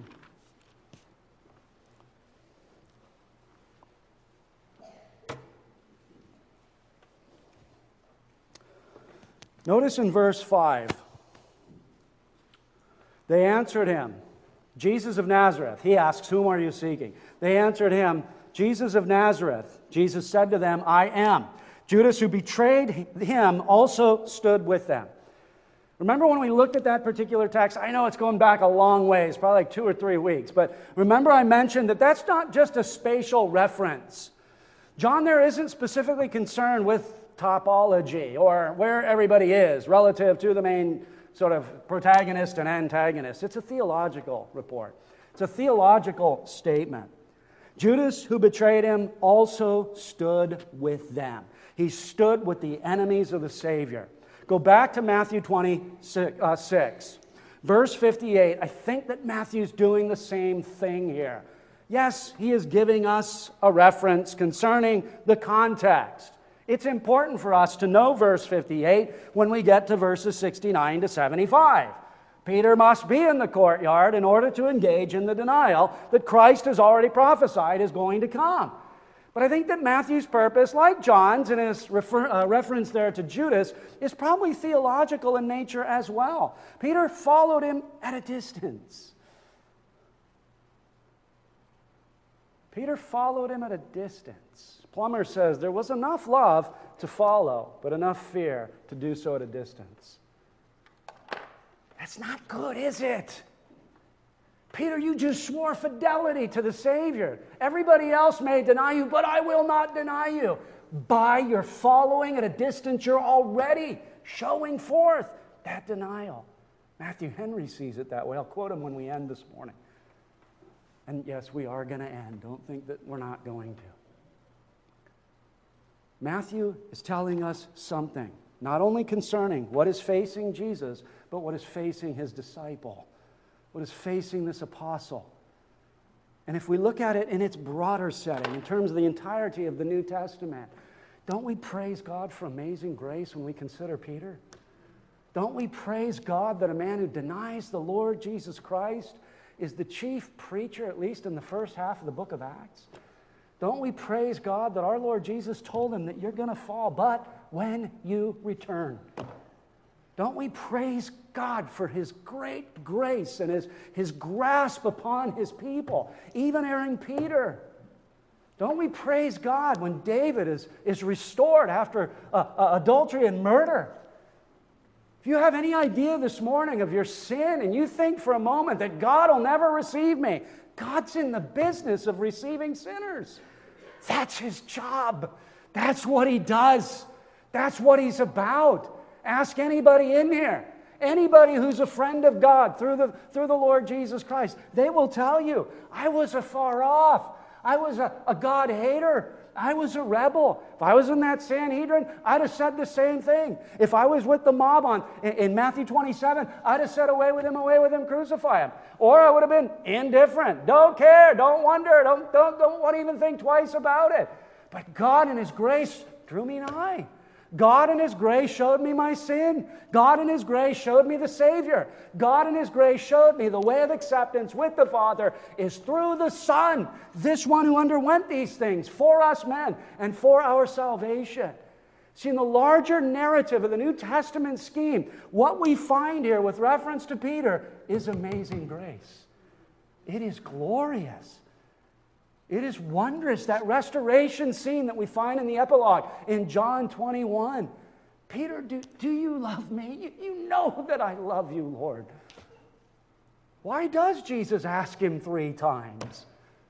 Notice in verse 5, they answered him, Jesus of Nazareth. He asks, whom are you seeking? They answered him, Jesus of Nazareth. Jesus said to them, I am. Judas, who betrayed him, also stood with them. Remember when we looked at that particular text? I know it's going back a long ways, probably like 2 or 3 weeks, but remember I mentioned that that's not just a spatial reference. John there isn't specifically concerned with topology or where everybody is relative to the main sort of protagonist and antagonist. It's a theological report. It's a theological statement. Judas, who betrayed him, also stood with them. He stood with the enemies of the Savior. Go back to Matthew 26, verse 58. I think that Matthew's doing the same thing here. Yes, he is giving us a reference concerning the context. It's important for us to know verse 58 when we get to verses 69 to 75. Peter must be in the courtyard in order to engage in the denial that Christ has already prophesied is going to come. But I think that Matthew's purpose, like John's in his reference there to Judas, is probably theological in nature as well. Peter followed him at a distance. Peter followed him at a distance. Plummer says there was enough love to follow, but enough fear to do so at a distance. That's not good, is it? Peter, you just swore fidelity to the Savior. Everybody else may deny you, but I will not deny you. By your following at a distance, you're already showing forth that denial. Matthew Henry sees it that way. I'll quote him when we end this morning. And yes, we are going to end. Don't think that we're not going to. Matthew is telling us something, not only concerning what is facing Jesus, but what is facing his disciple, what is facing this apostle. And if we look at it in its broader setting, in terms of the entirety of the New Testament, don't we praise God for amazing grace when we consider Peter? Don't we praise God that a man who denies the Lord Jesus Christ is the chief preacher, at least in the first half of the book of Acts? Don't we praise God that our Lord Jesus told him that you're going to fall, but when you return? Don't we praise God for his great grace and his grasp upon his people, even erring Peter? Don't we praise God when David is restored after adultery and murder? If you have any idea this morning of your sin and you think for a moment that God will never receive me, God's in the business of receiving sinners. That's his job. That's what he does. That's what he's about. Ask anybody in here, anybody who's a friend of God through the Lord Jesus Christ. They will tell you, I was afar off. I was a God hater. I was a rebel. If I was in that Sanhedrin, I'd have said the same thing. If I was with the mob in Matthew 27, I'd have said, away with him, crucify him. Or I would have been indifferent. Don't care, don't wonder, don't want to even think twice about it. But God in his grace drew me nigh. God in his grace showed me my sin. God in his grace showed me the Savior. God in his grace showed me the way of acceptance with the Father is through the Son, this one who underwent these things for us men and for our salvation. See, in the larger narrative of the New Testament scheme, what we find here with reference to Peter is amazing grace. It is glorious. It is wondrous, that restoration scene that we find in the epilogue in John 21. Peter, do you love me? You know that I love you, Lord. Why does Jesus ask him 3 times?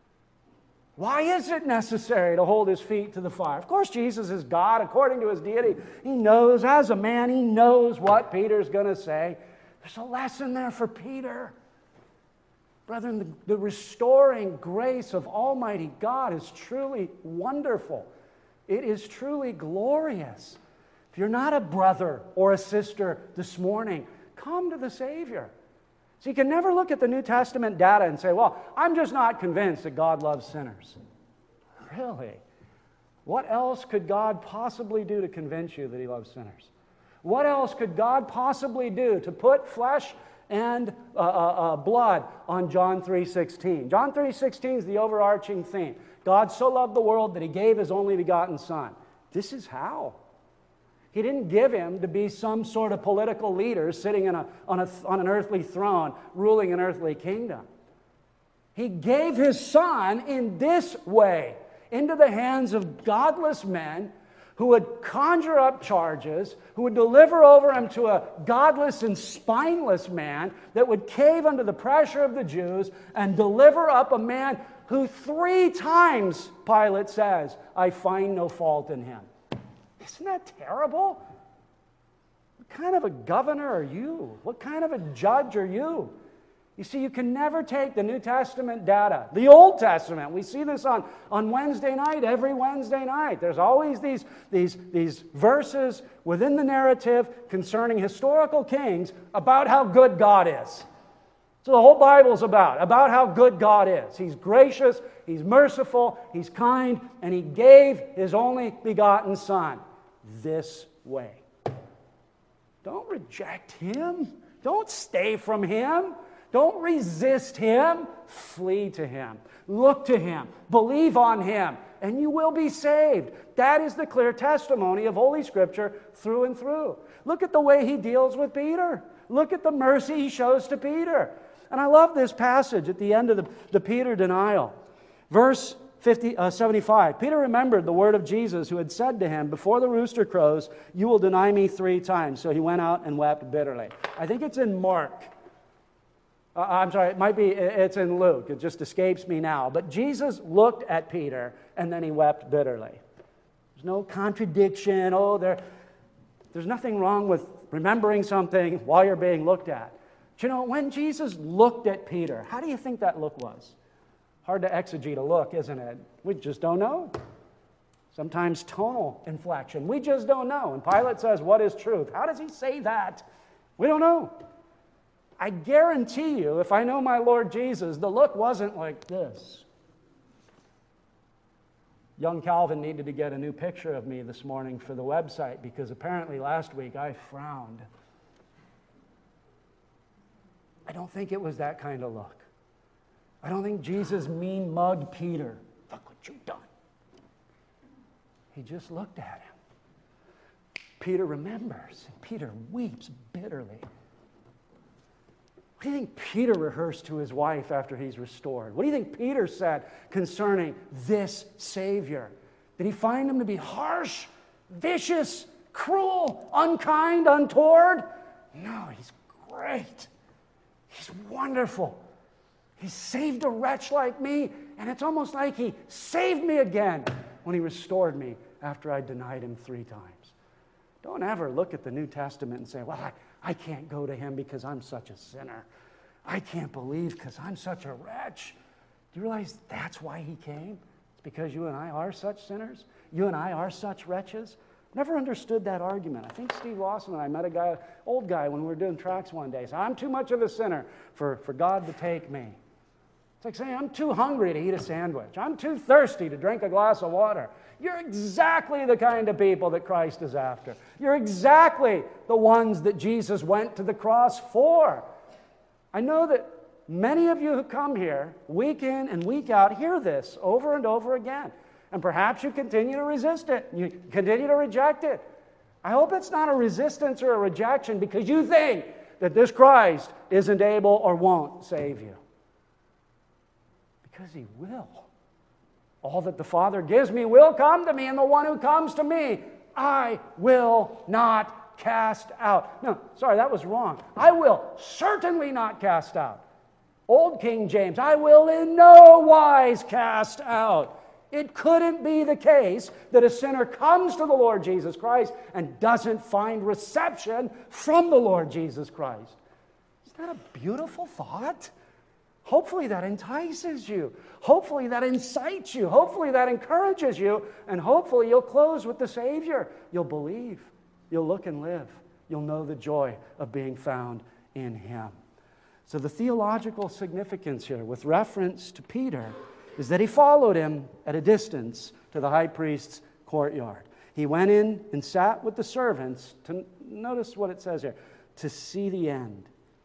Why is it necessary to hold his feet to the fire? Of course, Jesus is God according to his deity. He knows, as a man, he knows what Peter's going to say. There's a lesson there for Peter. Brethren, the restoring grace of Almighty God is truly wonderful. It is truly glorious. If you're not a brother or a sister this morning, come to the Savior. So you can never look at the New Testament data and say, well, I'm just not convinced that God loves sinners. Really? What else could God possibly do to convince you that he loves sinners? What else could God possibly do to put flesh and blood on John 3:16. John 3:16 is the overarching theme. God so loved the world that he gave his only begotten Son. This is how. He didn't give him to be some sort of political leader sitting on an earthly throne, ruling an earthly kingdom. He gave his Son in this way, into the hands of godless men who would conjure up charges, who would deliver over him to a godless and spineless man that would cave under the pressure of the Jews and deliver up a man who 3 times, Pilate says, I find no fault in him. Isn't that terrible? What kind of a governor are you? What kind of a judge are you? You see, you can never take the New Testament data, the Old Testament. We see this on Wednesday night, every Wednesday night. There's always these verses within the narrative concerning historical kings about how good God is. So the whole Bible's about how good God is. He's gracious, He's merciful, He's kind, and He gave His only begotten Son this way. Don't reject Him. Don't stay from Him. Don't resist Him. Flee to Him. Look to Him. Believe on Him, and you will be saved. That is the clear testimony of Holy Scripture through and through. Look at the way He deals with Peter. Look at the mercy He shows to Peter. And I love this passage at the end of the Peter denial. Verse 75. Peter remembered the word of Jesus, who had said to him, before the rooster crows, you will deny me 3 times. So he went out and wept bitterly. I think it's in Mark. I'm sorry, it's in Luke. It just escapes me now. But Jesus looked at Peter, and then He wept bitterly. There's no contradiction. There's nothing wrong with remembering something while you're being looked at. But when Jesus looked at Peter, how do you think that look was? Hard to exegete a look, isn't it? We just don't know. Sometimes tonal inflection. We just don't know. And Pilate says, what is truth? How does he say that? We don't know. I guarantee you, if I know my Lord Jesus, the look wasn't like this. Young Calvin needed to get a new picture of me this morning for the website because apparently last week I frowned. I don't think it was that kind of look. I don't think Jesus mean-mugged Peter. Look what you've done. He just looked at him. Peter remembers, and Peter weeps bitterly. What do you think Peter rehearsed to his wife after he's restored? What do you think Peter said concerning this Savior? Did he find him to be harsh, vicious, cruel, unkind, untoward? No, he's great. He's wonderful. He saved a wretch like me, and it's almost like He saved me again when He restored me after I denied Him 3 times. Don't ever look at the New Testament and say, well, I can't go to Him because I'm such a sinner. I can't believe because I'm such a wretch. Do you realize that's why He came? It's because you and I are such sinners. You and I are such wretches. Never understood that argument. I think Steve Lawson and I met a old guy when we were doing tracks one day. Said, I'm too much of a sinner for God to take me. It's like saying, I'm too hungry to eat a sandwich. I'm too thirsty to drink a glass of water. You're exactly the kind of people that Christ is after. You're exactly the ones that Jesus went to the cross for. I know that many of you who come here, week in and week out, hear this over and over again. And perhaps you continue to resist it. You continue to reject it. I hope it's not a resistance or a rejection because you think that this Christ isn't able or won't save you. Because He will. All that the Father gives me will come to me, and the one who comes to me, I will not cast out. No, sorry, that was wrong. I will certainly not cast out. Old King James, I will in no wise cast out. It couldn't be the case that a sinner comes to the Lord Jesus Christ and doesn't find reception from the Lord Jesus Christ. Isn't that a beautiful thought? Hopefully that entices you. Hopefully that incites you. Hopefully that encourages you. And hopefully you'll close with the Savior. You'll believe. You'll look and live. You'll know the joy of being found in Him. So the theological significance here with reference to Peter is that he followed Him at a distance to the high priest's courtyard. He went in and sat with the servants to, notice what it says here, to see the end.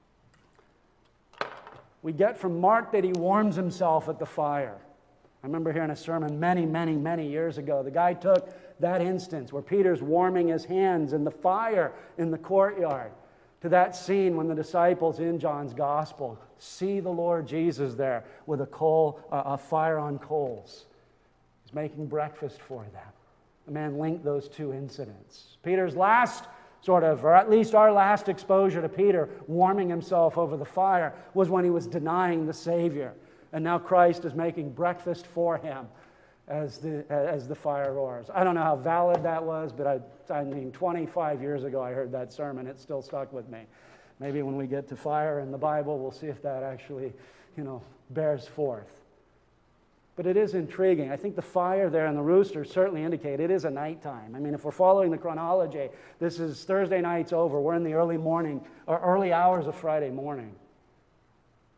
We get from Mark that he warms himself at the fire. I remember hearing a sermon many years ago. The guy took that instance where Peter's warming his hands in the fire in the courtyard to that scene when the disciples in John's Gospel see the Lord Jesus there with a fire on coals. He's making breakfast for them. The man linked those 2 incidents. Peter's last or at least our last exposure to Peter warming himself over the fire was when he was denying the Savior. And now Christ is making breakfast for him as the fire roars. I don't know how valid that was, but I mean, 25 years ago I heard that sermon. It still stuck with me. Maybe when we get to fire in the Bible, we'll see if that actually, bears forth. But it is intriguing. I think the fire there and the rooster certainly indicate it is a nighttime. I mean, if we're following the chronology, this is Thursday night's over. We're in the early morning or early hours of Friday morning.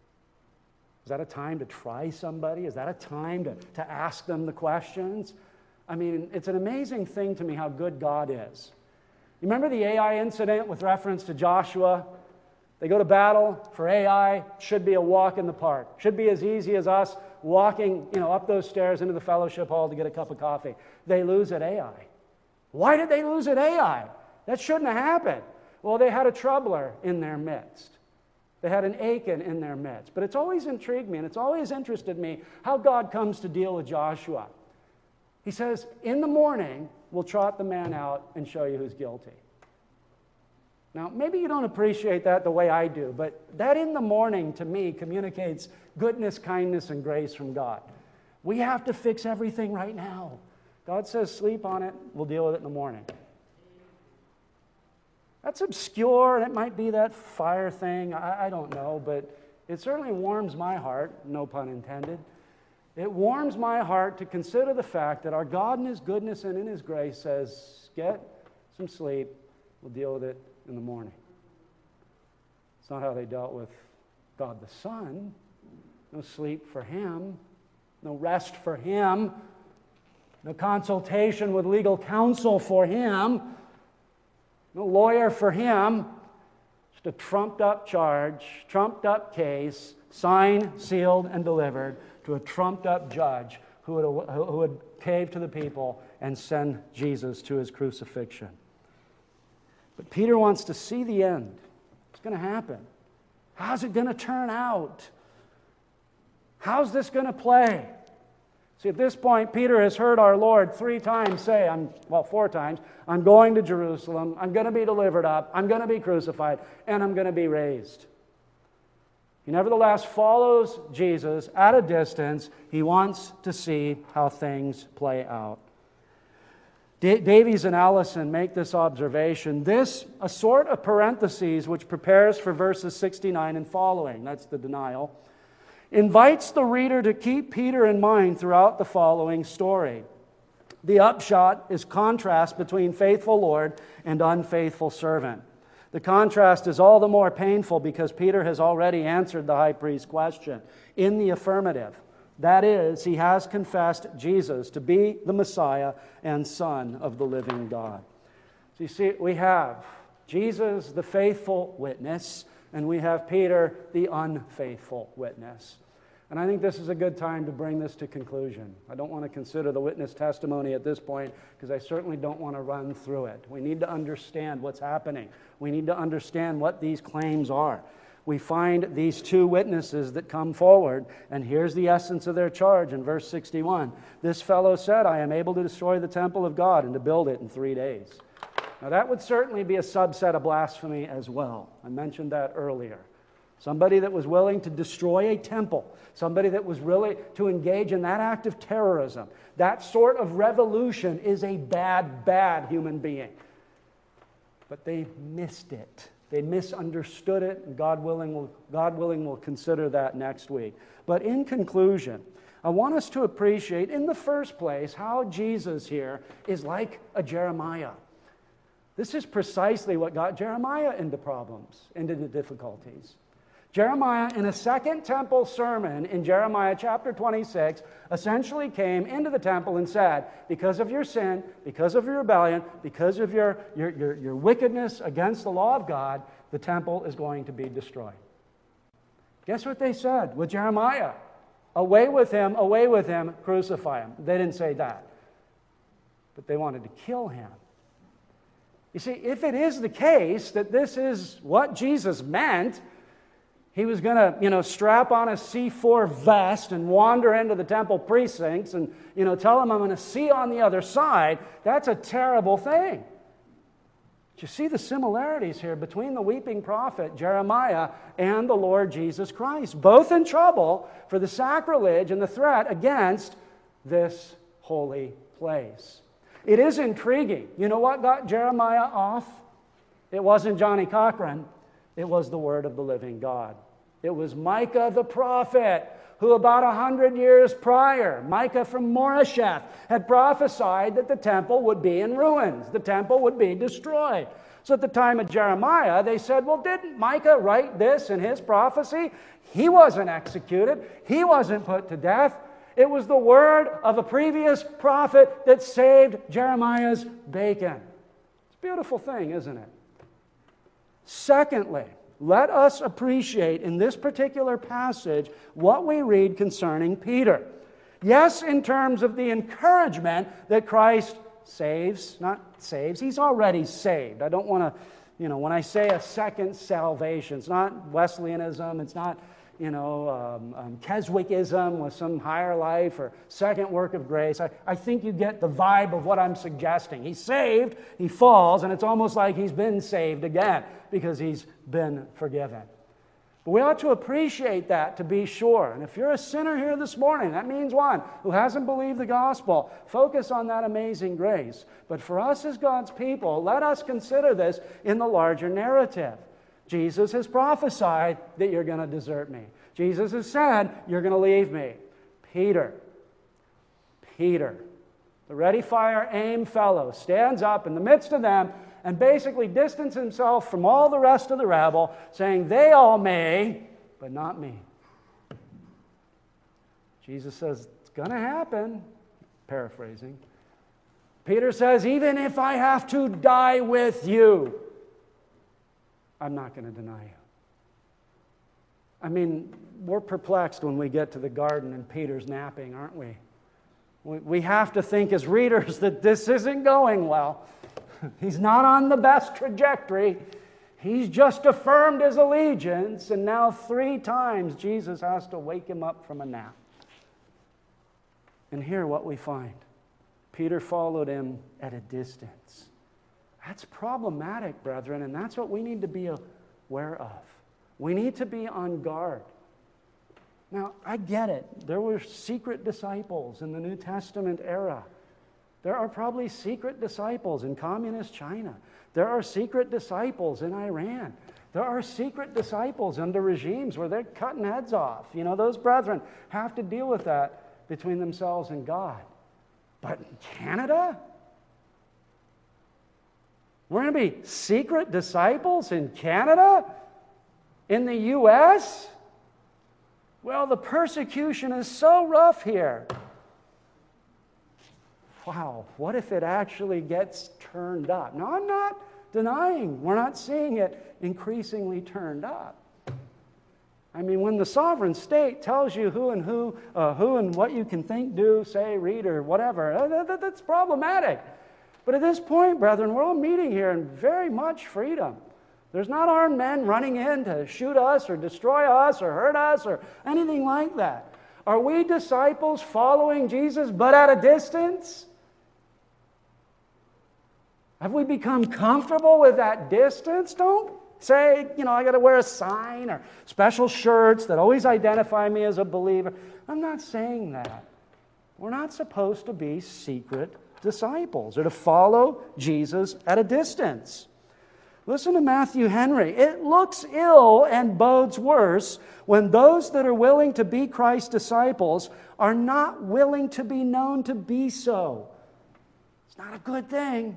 Is that a time to try somebody? Is that a time to ask them the questions? I mean, it's an amazing thing to me how good God is. You remember the Ai incident with reference to Joshua? They go to battle for Ai. Should be a walk in the park. Should be as easy as us walking, up those stairs into the fellowship hall to get a cup of coffee. They lose at Ai. Why did they lose at Ai? That shouldn't have happened. Well, they had a troubler in their midst. They had an Achan in their midst. But it's always intrigued me and it's always interested me how God comes to deal with Joshua. He says, in the morning, we'll trot the man out and show you who's guilty. Now, maybe you don't appreciate that the way I do, but that in the morning to me communicates goodness, kindness, and grace from God. We have to fix everything right now. God says, sleep on it, we'll deal with it in the morning. That's obscure, and it might be that fire thing, I don't know, but it certainly warms my heart, no pun intended. It warms my heart to consider the fact that our God in His goodness and in His grace says, get some sleep, we'll deal with it in the morning. It's not how they dealt with God the Son. No sleep for Him, no rest for Him, no consultation with legal counsel for Him, no lawyer for Him, just a trumped-up charge, trumped-up case, signed, sealed, and delivered to a trumped-up judge who would cave to the people and send Jesus to His crucifixion. But Peter wants to see the end. What's going to happen? How's it going to turn out? How's this going to play? See, at this point, Peter has heard our Lord 3 times say, 4 times, I'm going to Jerusalem, I'm going to be delivered up, I'm going to be crucified, and I'm going to be raised. He nevertheless follows Jesus at a distance. He wants to see how things play out. Davies and Allison make this observation. This, a sort of parentheses which prepares for verses 69 and following, that's the denial, invites the reader to keep Peter in mind throughout the following story. The upshot is contrast between faithful Lord and unfaithful servant. The contrast is all the more painful because Peter has already answered the high priest's question in the affirmative. That is, he has confessed Jesus to be the Messiah and Son of the living God. So you see, we have Jesus, the faithful witness, and we have Peter, the unfaithful witness. And I think this is a good time to bring this to conclusion. I don't want to consider the witness testimony at this point because I certainly don't want to run through it. We need to understand what's happening. We need to understand what these claims are. We find these 2 witnesses that come forward, and here's the essence of their charge in verse 61. This fellow said, I am able to destroy the temple of God and to build it in 3 days. Now that would certainly be a subset of blasphemy as well. I mentioned that earlier. Somebody that was willing to destroy a temple, somebody that was willing to engage in that act of terrorism, that sort of revolution is a bad, bad human being. But they missed it. They misunderstood it, and God willing, we'll consider that next week. But in conclusion, I want us to appreciate, in the first place, how Jesus here is like a Jeremiah. This is precisely what got Jeremiah into problems, into the difficulties. Jeremiah, in a second temple sermon in Jeremiah chapter 26, essentially came into the temple and said, because of your sin, because of your rebellion, because of your wickedness against the law of God, the temple is going to be destroyed. Guess what they said with Jeremiah? Away with him, crucify him. They didn't say that. But they wanted to kill him. You see, if it is the case that this is what Jesus meant, he was going to, strap on a C4 vest and wander into the temple precincts and, tell them I'm going to see on the other side. That's a terrible thing. But you see the similarities here between the weeping prophet Jeremiah and the Lord Jesus Christ, both in trouble for the sacrilege and the threat against this holy place. It is intriguing. You know what got Jeremiah off? It wasn't Johnny Cochran. It was the word of the living God. It was Micah the prophet, who about 100 years prior, Micah from Moresheth, had prophesied that the temple would be in ruins. The temple would be destroyed. So at the time of Jeremiah, they said, well, didn't Micah write this in his prophecy? He wasn't executed. He wasn't put to death. It was the word of a previous prophet that saved Jeremiah's bacon. It's a beautiful thing, isn't it? Secondly, let us appreciate in this particular passage what we read concerning Peter. Yes, in terms of the encouragement that Christ saves, not saves, he's already saved. I don't want to, when I say a second salvation, it's not Wesleyanism, it's not, Keswickism with some higher life or second work of grace. I think you get the vibe of what I'm suggesting. He's saved, he falls, and it's almost like he's been saved again because he's been forgiven. But we ought to appreciate that, to be sure. And if you're a sinner here this morning, that means one who hasn't believed the gospel. Focus on that amazing grace. But for us as God's people, let us consider this in the larger narrative. Jesus has prophesied that you're going to desert me. Jesus has said you're going to leave me. Peter, the ready, fire, aim fellow, stands up in the midst of them and basically distances himself from all the rest of the rabble, saying, they all may, but not me. Jesus says, it's going to happen, paraphrasing. Peter says, even if I have to die with you, I'm not going to deny you. I mean, we're perplexed when we get to the garden and Peter's napping, aren't we? We have to think as readers that this isn't going well. He's not on the best trajectory. He's just affirmed his allegiance, and now 3 times Jesus has to wake him up from a nap. And here what we find. Peter followed him at a distance. That's problematic, brethren, and that's what we need to be aware of. We need to be on guard. Now, I get it. There were secret disciples in the New Testament era. There are probably secret disciples in communist China. There are secret disciples in Iran. There are secret disciples under regimes where they're cutting heads off. Those brethren have to deal with that between themselves and God. But in Canada? We're going to be secret disciples in Canada? In the U.S.? Well, the persecution is so rough here. Wow, what if it actually gets turned up? Now, I'm not denying. We're not seeing it increasingly turned up. I mean, when the sovereign state tells you who and what you can think, do, say, read, or whatever, that's problematic. But at this point, brethren, we're all meeting here in very much freedom. There's not armed men running in to shoot us or destroy us or hurt us or anything like that. Are we disciples following Jesus but at a distance? Have we become comfortable with that distance? Don't say, I got to wear a sign or special shirts that always identify me as a believer. I'm not saying that. We're not supposed to be secret disciples or to follow Jesus at a distance. Listen to Matthew Henry. It looks ill and bodes worse when those that are willing to be Christ's disciples are not willing to be known to be so. It's not a good thing.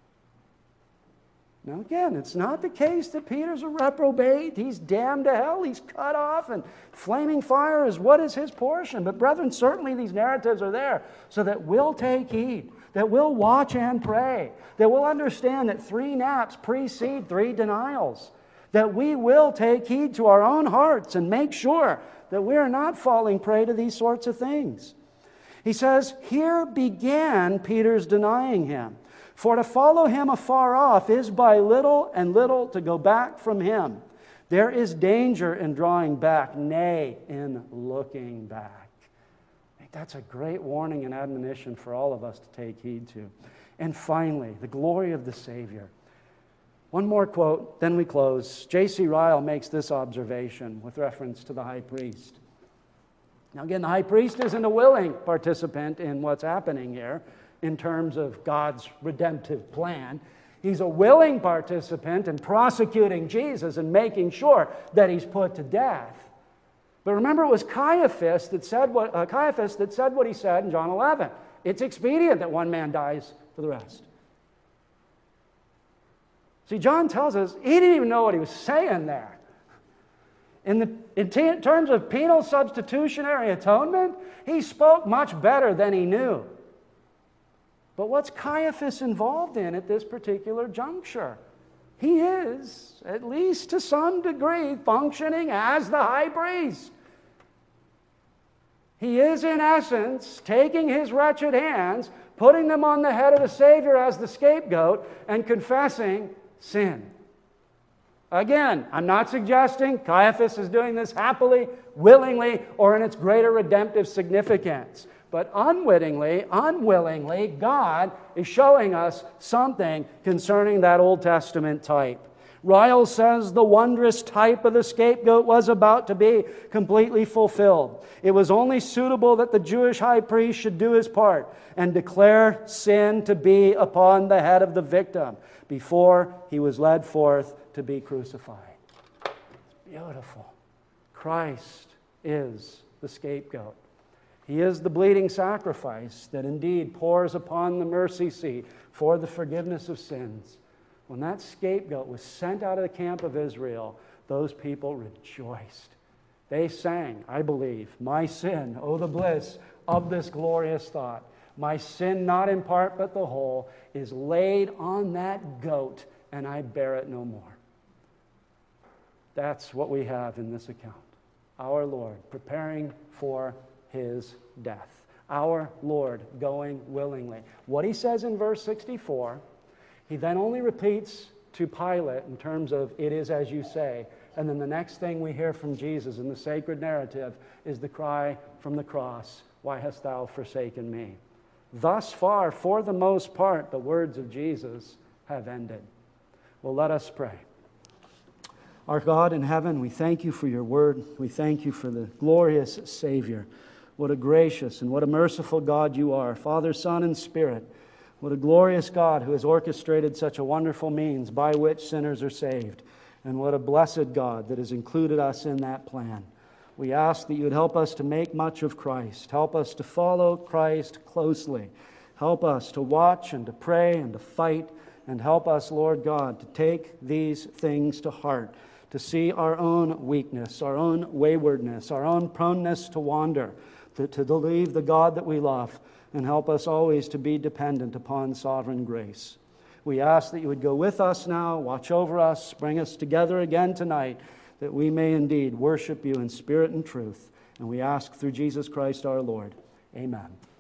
Now again, it's not the case that Peter's a reprobate. He's damned to hell. He's cut off, and flaming fire is what is his portion. But brethren, certainly these narratives are there so that we'll take heed, that we'll watch and pray, that we'll understand that 3 naps precede 3 denials, that we will take heed to our own hearts and make sure that we are not falling prey to these sorts of things. He says, here began Peter's denying him. For to follow him afar off is by little and little to go back from him. There is danger in drawing back, nay, in looking back. I think that's a great warning and admonition for all of us to take heed to. And finally, the glory of the Savior. One more quote, then we close. J.C. Ryle makes this observation with reference to the high priest. Now again, the high priest isn't a willing participant in what's happening here in terms of God's redemptive plan. He's a willing participant in prosecuting Jesus and making sure that he's put to death. But remember, it was Caiaphas that said what he said in John 11. It's expedient that one man dies for the rest. See, John tells us he didn't even know what he was saying there. In terms of penal substitutionary atonement, he spoke much better than he knew. But what's Caiaphas involved in at this particular juncture? He is, at least to some degree, functioning as the high priest. He is, in essence, taking his wretched hands, putting them on the head of the Savior as the scapegoat, and confessing sin. Again, I'm not suggesting Caiaphas is doing this happily, willingly, or in its greater redemptive significance. But unwittingly, unwillingly, God is showing us something concerning that Old Testament type. Ryle says the wondrous type of the scapegoat was about to be completely fulfilled. It was only suitable that the Jewish high priest should do his part and declare sin to be upon the head of the victim before he was led forth to be crucified. It's beautiful. Christ is the scapegoat. He is the bleeding sacrifice that indeed pours upon the mercy seat for the forgiveness of sins. When that scapegoat was sent out of the camp of Israel, those people rejoiced. They sang, I believe, my sin, oh the bliss of this glorious thought. My sin, not in part but the whole, is laid on that goat, and I bear it no more. That's what we have in this account. Our Lord preparing for his death. Our Lord going willingly. What he says in verse 64, he then only repeats to Pilate in terms of, it is as you say. And then the next thing we hear from Jesus in the sacred narrative is the cry from the cross, why hast thou forsaken me? Thus far, for the most part, the words of Jesus have ended. Well, let us pray. Our God in heaven, we thank you for your word. We thank you for the glorious Savior. What a gracious and what a merciful God you are, Father, Son, and Spirit. What a glorious God who has orchestrated such a wonderful means by which sinners are saved. And what a blessed God that has included us in that plan. We ask that you would help us to make much of Christ. Help us to follow Christ closely. Help us to watch and to pray and to fight. And help us, Lord God, to take these things to heart. To see our own weakness, our own waywardness, our own proneness to wander. To believe the God that we love. And help us always to be dependent upon sovereign grace. We ask that you would go with us now, watch over us, bring us together again tonight, that we may indeed worship you in spirit and truth. And we ask through Jesus Christ our Lord. Amen.